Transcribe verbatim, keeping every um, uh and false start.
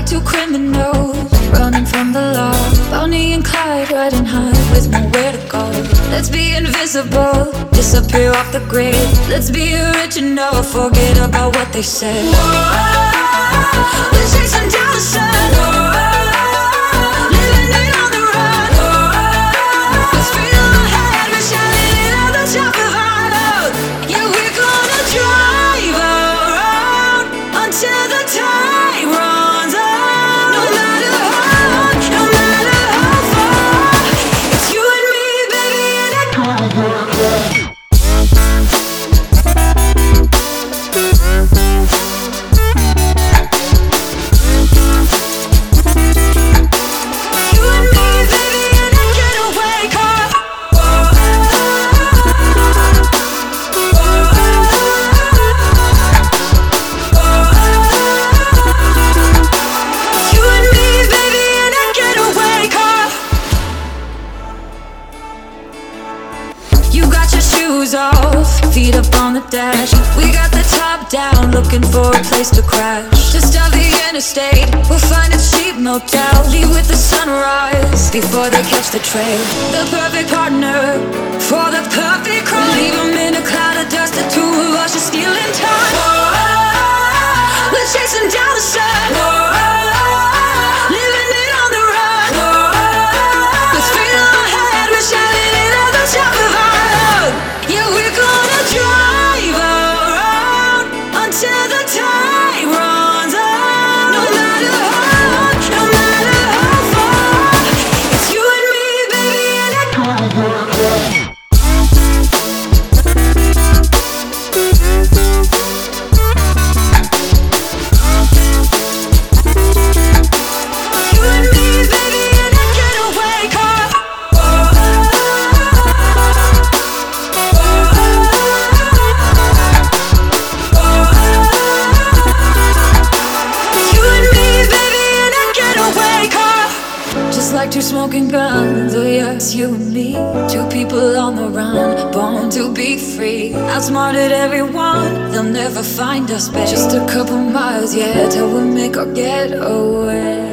like two criminals running from the law. Bonnie and Clyde riding high with nowhere to go. Let's be invisible, disappear off the grid. Let's be original, forget about what they said. Whoa, we're chasing down the sun. Whoa, living it on the run. Whoa, let's feel ahead, we're shining it on the top of our road. Yeah, we're gonna drive around until the time runs out. No matter how, no matter how far, it's you and me, baby, and I can't. Off, feet up on the dash. We got the top down, looking for a place to crash. Just off the interstate, we'll find a cheap motel. Leave with the sunrise before they catch the train. The perfect partner for the perfect crime. Leave them in a cloud of dust, the two of us are stealing time. Whoa, we're chasing down the sun. Whoa, living it on the run. Whoa, let's feel ahead, we're shining it at the top of our road. Yeah, we're gonna drive around until the time runs out. No matter how, no matter how far, it's you and me, baby, and I can't. You and me, baby, and I can't wake up. Just like two smoking guns, oh yes, you and me. Two people on the run, born to be free. Outsmarted everyone, they'll never find us, babe. Just a couple miles, yeah, till we make our getaway.